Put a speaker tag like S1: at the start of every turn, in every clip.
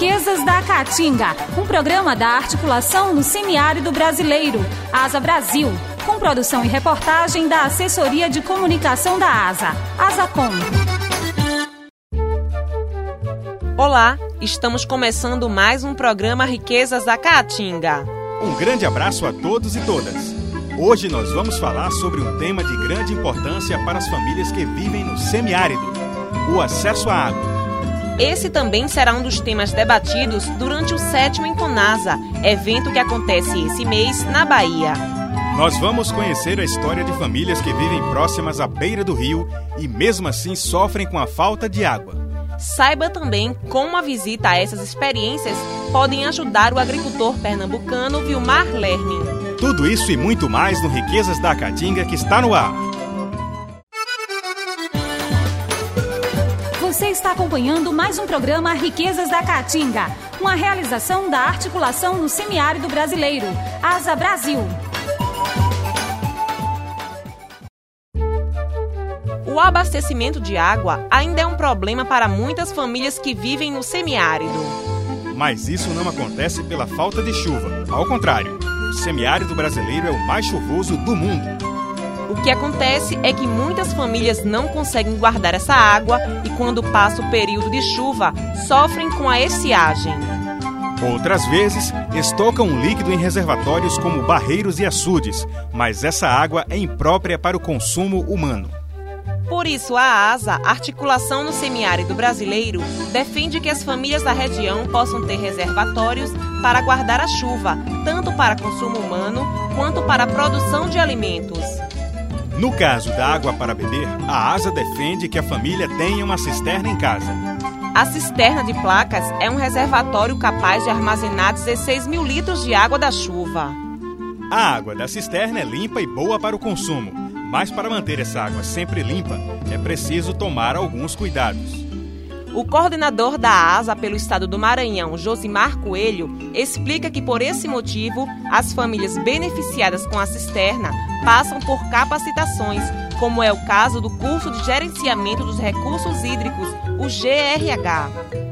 S1: Riquezas da Caatinga, um programa da articulação no semiárido brasileiro, ASA Brasil, com produção e reportagem da Assessoria de Comunicação da ASA, ASACOM.
S2: Olá, estamos começando mais um programa Riquezas da Caatinga.
S3: Um grande abraço a todos e todas. Hoje nós vamos falar sobre um tema de grande importância para as famílias que vivem no semiárido, o acesso à água.
S2: Esse também será um dos temas debatidos durante o 7º Enconasa, evento que acontece esse mês na Bahia.
S3: Nós vamos conhecer a história de famílias que vivem próximas à beira do rio e mesmo assim sofrem com a falta de água.
S2: Saiba também como a visita a essas experiências podem ajudar o agricultor pernambucano Vilmar Lerner.
S3: Tudo isso e muito mais no Riquezas da Caatinga, que está no ar.
S1: Você está acompanhando mais um programa Riquezas da Caatinga, uma realização da articulação no semiárido brasileiro, ASA Brasil.
S2: O abastecimento de água ainda é um problema para muitas famílias que vivem no semiárido.
S3: Mas isso não acontece pela falta de chuva. Ao contrário, o semiárido brasileiro é o mais chuvoso do mundo.
S2: O que acontece é que muitas famílias não conseguem guardar essa água e, quando passa o período de chuva, sofrem com a estiagem.
S3: Outras vezes, estocam o líquido em reservatórios como barreiros e açudes, mas essa água é imprópria para o consumo humano.
S2: Por isso, a ASA, Articulação no Semiárido Brasileiro, defende que as famílias da região possam ter reservatórios para guardar a chuva, tanto para consumo humano quanto para a produção de alimentos.
S3: No caso da água para beber, a ASA defende que a família tenha uma cisterna em casa.
S2: A cisterna de placas é um reservatório capaz de armazenar 16 mil litros de água da chuva.
S3: A água da cisterna é limpa e boa para o consumo, mas para manter essa água sempre limpa, é preciso tomar alguns cuidados.
S2: O coordenador da ASA pelo estado do Maranhão, Josimar Coelho, explica que por esse motivo, as famílias beneficiadas com a cisterna passam por capacitações, como é o caso do curso de gerenciamento dos recursos hídricos, o GRH.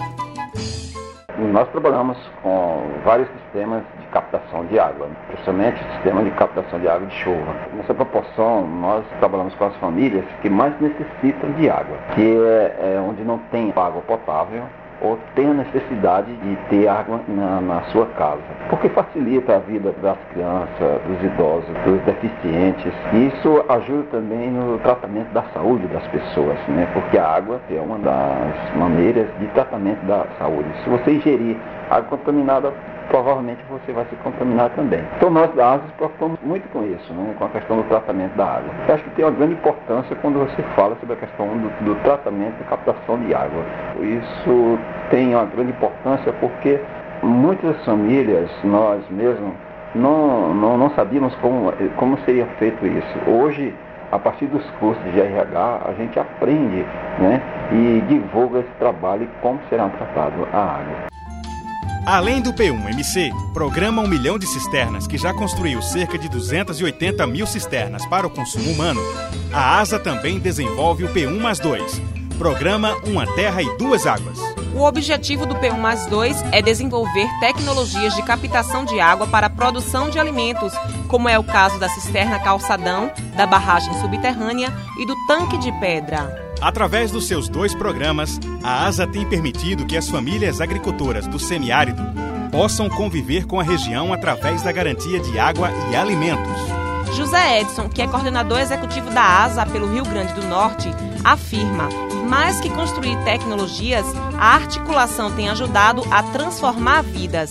S4: Nós trabalhamos com vários sistemas de captação de água, principalmente o sistema de captação de água de chuva. Nessa proporção, nós trabalhamos com as famílias que mais necessitam de água, que é onde não tem água potável ou tem a necessidade de ter água na sua casa, porque facilita a vida das crianças, dos idosos, dos deficientes. E isso ajuda também no tratamento da saúde das pessoas, né? Porque a água é uma das maneiras de tratamento da saúde. Se você ingerir água contaminada, provavelmente você vai se contaminar também. Então nós da ASA nos preocupamos muito com isso, né? Com a questão do tratamento da água. Eu acho que tem uma grande importância quando você fala sobre a questão do tratamento e captação de água. Isso tem uma grande importância porque muitas famílias, nós mesmos, não sabíamos como seria feito isso. Hoje, a partir dos cursos de RH, a gente aprende, né? E divulga esse trabalho e como será tratado a água.
S3: Além do P1MC, programa 1 milhão de cisternas, que já construiu cerca de 280 mil cisternas para o consumo humano, a ASA também desenvolve o P1+2, programa Uma Terra e Duas Águas.
S2: O objetivo do P1+2 é desenvolver tecnologias de captação de água para a produção de alimentos, como é o caso da cisterna calçadão, da barragem subterrânea e do tanque de pedra.
S3: Através dos seus 2 programas, a ASA tem permitido que as famílias agricultoras do semiárido possam conviver com a região através da garantia de água e alimentos.
S2: José Edson, que é coordenador executivo da ASA pelo Rio Grande do Norte, afirma: mais que construir tecnologias, a articulação tem ajudado a transformar vidas.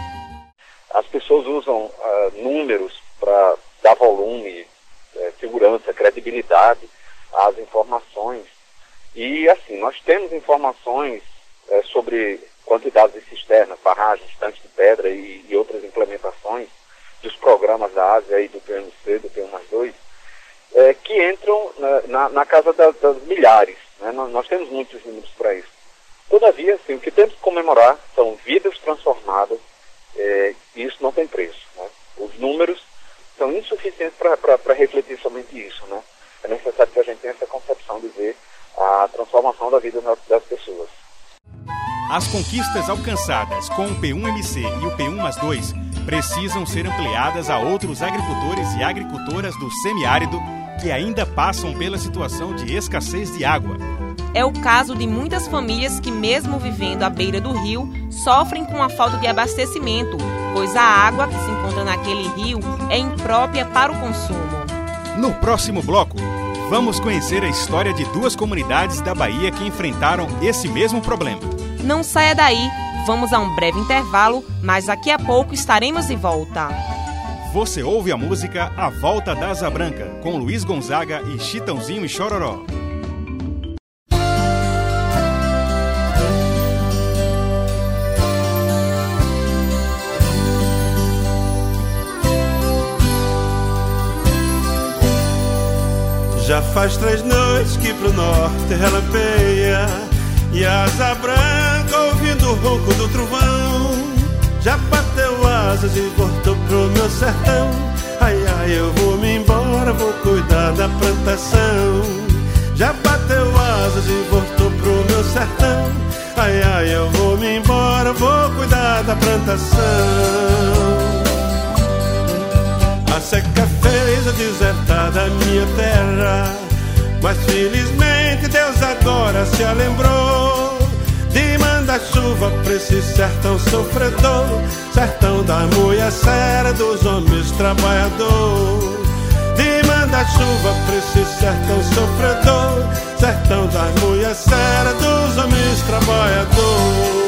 S5: As pessoas usam números para dar volume, segurança, credibilidade às informações. E assim, nós temos informações sobre quantidade de cisternas, barragens, tanques de pedra e outras implementações dos programas da ASA e do PMC, do P1+2, que entram na casa das milhares, né? Nós temos muitos números para isso. Todavia, assim, o que temos que comemorar são vidas transformadas, e isso não tem preço, né? Os números são insuficientes para refletir somente isso, né? É necessário que a gente tenha essa concepção de ver a transformação da vida das pessoas.
S3: As conquistas alcançadas com o P1MC e o P1+2 precisam ser ampliadas a outros agricultores e agricultoras do semiárido que ainda passam pela situação de escassez de água.
S2: É o caso de muitas famílias que, mesmo vivendo à beira do rio, sofrem com a falta de abastecimento, pois a água que se encontra naquele rio é imprópria para o consumo.
S3: No próximo bloco, vamos conhecer a história de 2 comunidades da Bahia que enfrentaram esse mesmo problema.
S2: Não saia daí, vamos a um breve intervalo, mas daqui a pouco estaremos de volta.
S3: Você ouve a música A Volta da Asa Branca, com Luiz Gonzaga e Chitãozinho e Chororó.
S6: Já faz 3 noites que pro norte relampeia, e a asa branca ouvindo o ronco do trovão já bateu asas e voltou pro meu sertão. Ai, ai, eu vou me embora, vou cuidar da plantação. Já bateu asas e voltou pro meu sertão. Ai, ai, eu vou me embora, vou cuidar da plantação. A seca fez eu desertar da minha terra, mas felizmente Deus agora se lembrou de mandar chuva pra esse sertão sofredor, sertão da mulher séria, dos homens trabalhador. De mandar chuva pra esse sertão sofredor, sertão da mulher séria, dos homens trabalhador.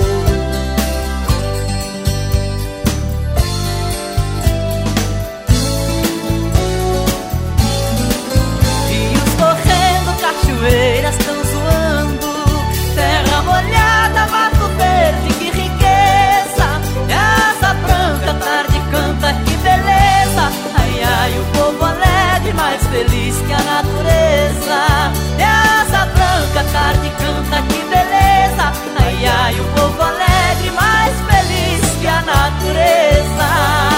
S7: Cachoeiras tão zoando, terra molhada, mato verde, que riqueza. E a asa branca, tarde canta, que beleza. Ai, ai, o povo alegre, mais feliz que a natureza. E a asa branca, tarde canta, que beleza. Ai, ai, o povo alegre, mais feliz que a natureza.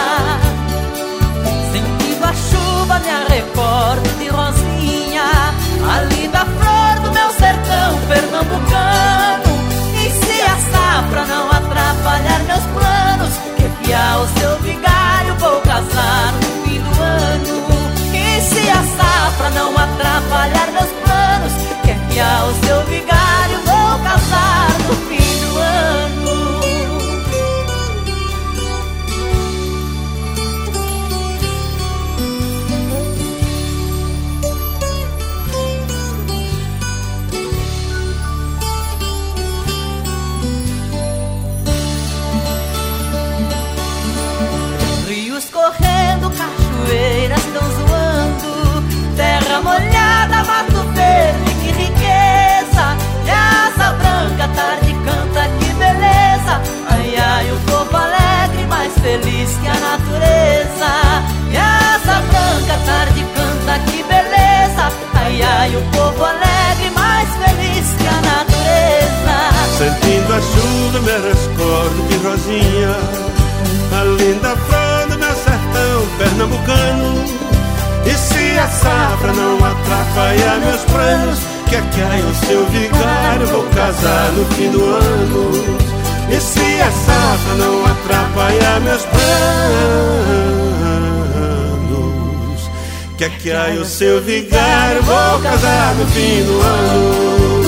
S7: Sentindo a chuva, me recordo de Rosinha, a linda flor do meu sertão pernambucano. E se a safra não atrapalhar meus planos, que fiar o seu vigário, vou casar no fim do ano. E se a safra não atrapalhar meus planos, que fiar o seu vigário, vou casar no fim do ano. Correndo, cachoeiras tão zoando, terra molhada, mato verde, que riqueza. E a asa branca, tarde canta, que beleza. Ai, ai, o povo alegre, mais feliz que a natureza. E a asa branca, tarde canta, que beleza. Ai, ai, o povo alegre, mais feliz que a natureza.
S6: Sentindo a chuva, me recordo de Rosinha, a linda flor do meu sertão pernambucano. E se a safra não atrapalhar meus planos, que cai o seu vigário, vou casar no fim do ano. E se a safra não atrapalhar meus planos, que cai o seu vigário, vou casar no fim do ano.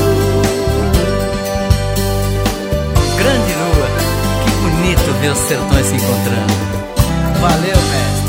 S8: Grande Lua, que bonito ver os sertões se encontrando. Valeu, mestre.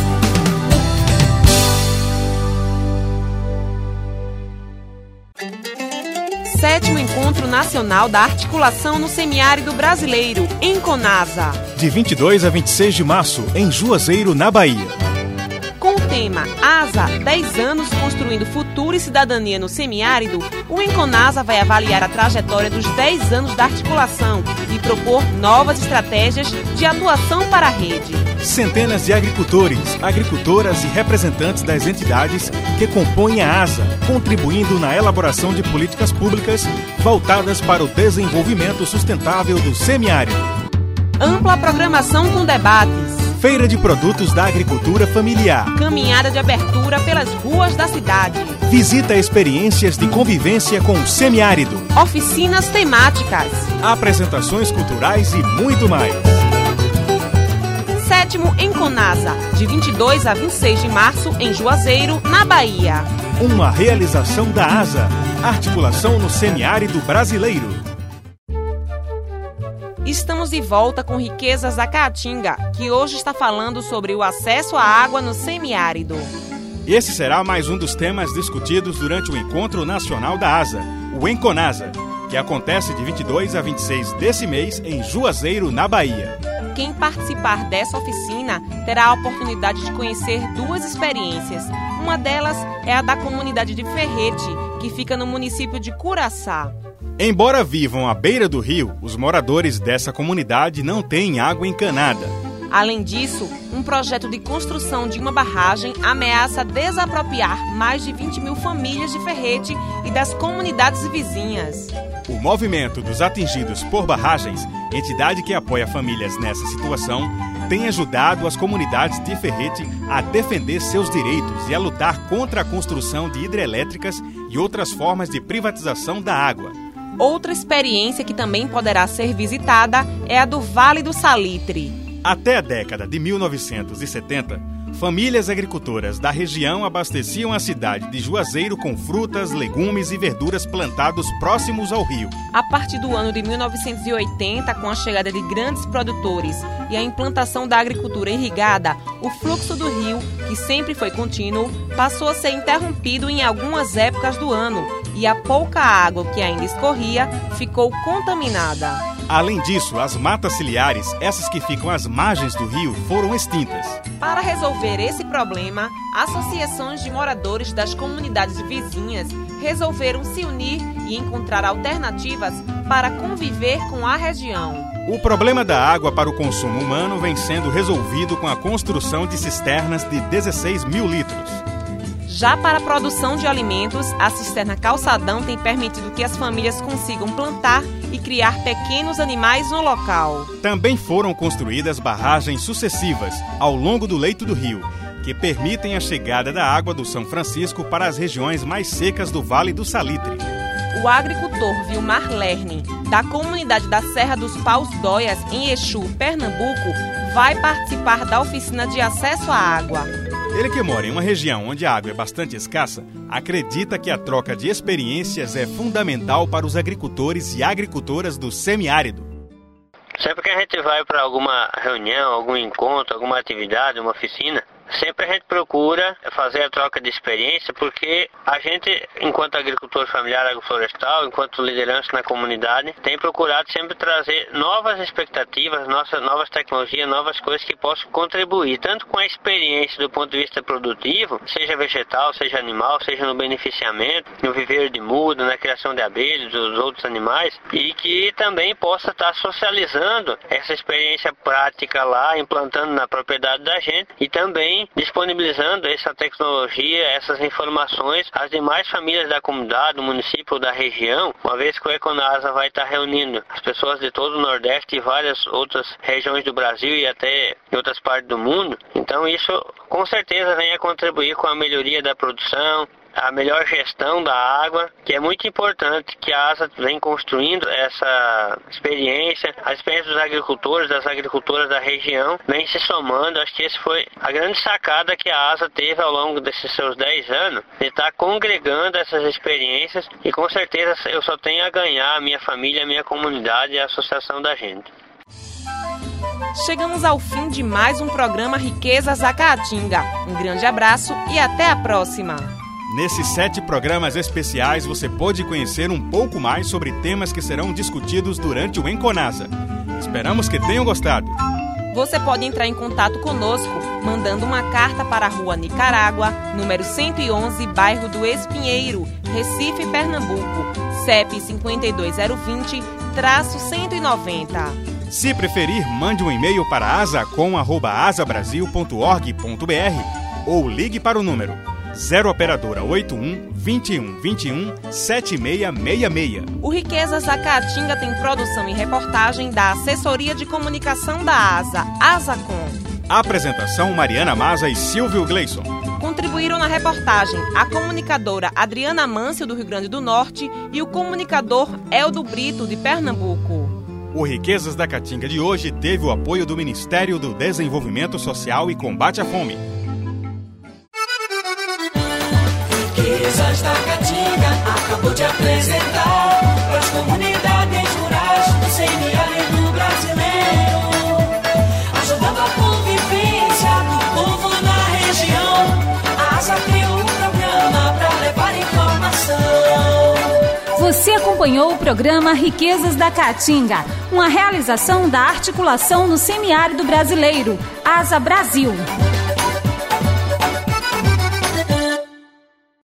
S2: Sétimo Encontro Nacional da Articulação no Semiárido Brasileiro, em Conasa.
S3: De 22 a 26 de março, em Juazeiro, na Bahia.
S2: Com o tema ASA, 10 anos construindo futuro e cidadania no semiárido, o Enconasa vai avaliar a trajetória dos 10 anos da articulação e propor novas estratégias de atuação para a rede.
S3: Centenas de agricultores, agricultoras e representantes das entidades que compõem a ASA, contribuindo na elaboração de políticas públicas voltadas para o desenvolvimento sustentável do semiárido.
S2: Ampla programação com debates,
S3: Feira de Produtos da Agricultura Familiar.
S2: Caminhada de abertura pelas ruas da cidade.
S3: Visita experiências de convivência com o semiárido.
S2: Oficinas temáticas.
S3: Apresentações culturais e muito mais.
S2: 7º Enconasa, de 22 a 26 de março, em Juazeiro, na Bahia.
S3: Uma realização da ASA, Articulação no Semiárido Brasileiro.
S2: Estamos de volta com Riquezas da Caatinga, que hoje está falando sobre o acesso à água no semiárido.
S3: Esse será mais um dos temas discutidos durante o Encontro Nacional da ASA, o Enconasa, que acontece de 22 a 26 desse mês em Juazeiro, na Bahia.
S2: Quem participar dessa oficina terá a oportunidade de conhecer duas experiências. Uma delas é a da comunidade de Ferrete, que fica no município de Curaçá.
S3: Embora vivam à beira do rio, os moradores dessa comunidade não têm água encanada.
S2: Além disso, um projeto de construção de uma barragem ameaça desapropriar mais de 20 mil famílias de Ferrete e das comunidades vizinhas.
S3: O Movimento dos Atingidos por Barragens, entidade que apoia famílias nessa situação, tem ajudado as comunidades de Ferrete a defender seus direitos e a lutar contra a construção de hidrelétricas e outras formas de privatização da água.
S2: Outra experiência que também poderá ser visitada é a do Vale do Salitre.
S3: Até a década de 1970, famílias agricultoras da região abasteciam a cidade de Juazeiro com frutas, legumes e verduras plantados próximos ao rio.
S2: A partir do ano de 1980, com a chegada de grandes produtores e a implantação da agricultura irrigada, o fluxo do rio, que sempre foi contínuo, passou a ser interrompido em algumas épocas do ano e a pouca água que ainda escorria ficou contaminada.
S3: Além disso, as matas ciliares, essas que ficam às margens do rio, foram extintas.
S2: Para resolver esse problema, associações de moradores das comunidades vizinhas resolveram se unir e encontrar alternativas para conviver com a região.
S3: O problema da água para o consumo humano vem sendo resolvido com a construção de cisternas de 16 mil litros.
S2: Já para a produção de alimentos, a cisterna Calçadão tem permitido que as famílias consigam plantar e criar pequenos animais no local.
S3: Também foram construídas barragens sucessivas ao longo do leito do rio, que permitem a chegada da água do São Francisco para as regiões mais secas do Vale do Salitre.
S2: O agricultor Vilmar Lerner, da comunidade da Serra dos Paus Dóias, em Exu, Pernambuco, vai participar da oficina de acesso à água.
S3: Ele, que mora em uma região onde a água é bastante escassa, acredita que a troca de experiências é fundamental para os agricultores e agricultoras do semiárido.
S9: Sempre que a gente vai para alguma reunião, algum encontro, alguma atividade, uma oficina, sempre a gente procura fazer a troca de experiência, porque a gente, enquanto agricultor familiar agroflorestal, enquanto liderança na comunidade, tem procurado sempre trazer novas expectativas, novas tecnologias, novas coisas que possam contribuir, tanto com a experiência do ponto de vista produtivo, seja vegetal, seja animal, seja no beneficiamento, no viveiro de muda, na criação de abelhas, dos outros animais, e que também possa estar socializando essa experiência prática lá, implantando na propriedade da gente, e também disponibilizando essa tecnologia, essas informações às demais famílias da comunidade, do município ou da região, uma vez que o Enconasa vai estar reunindo as pessoas de todo o Nordeste e várias outras regiões do Brasil e até em outras partes do mundo. Então isso com certeza vem a contribuir com a melhoria da produção, a melhor gestão da água, que é muito importante que a ASA vem construindo essa experiência. A experiência dos agricultores, das agricultoras da região, vem se somando. Acho que essa foi a grande sacada que a ASA teve ao longo desses seus 10 anos, de estar congregando essas experiências, e com certeza eu só tenho a ganhar, a minha família, a minha comunidade e a associação da gente.
S2: Chegamos ao fim de mais um programa Riquezas da Caatinga. Um grande abraço e até a próxima!
S3: Nesses 7 programas especiais, você pode conhecer um pouco mais sobre temas que serão discutidos durante o Enconasa. Esperamos que tenham gostado.
S2: Você pode entrar em contato conosco mandando uma carta para a Rua Nicarágua, número 111, bairro do Espinheiro, Recife, Pernambuco, CEP 52020-190.
S3: Se preferir, mande um e-mail para asacom@asabrasil.org.br ou ligue para o número 0 operadora 81 21 21 7666.
S2: O Riquezas da Caatinga tem produção e reportagem da Assessoria de Comunicação da ASA, ASACOM.
S3: Apresentação Mariana Maza e Silvio Gleison.
S2: Contribuíram na reportagem a comunicadora Adriana Mâncio, do Rio Grande do Norte, e o comunicador Eldo Brito, de Pernambuco.
S3: O Riquezas da Caatinga de hoje teve o apoio do Ministério do Desenvolvimento Social e Combate à Fome.
S7: Riquezas da Caatinga acabou de apresentar para as comunidades rurais do semiárido brasileiro, ajudando a convivência do povo na região. A ASA criou um programa para levar informação.
S1: Você acompanhou o programa Riquezas da Caatinga, uma realização da Articulação no Semiárido Brasileiro, ASA Brasil.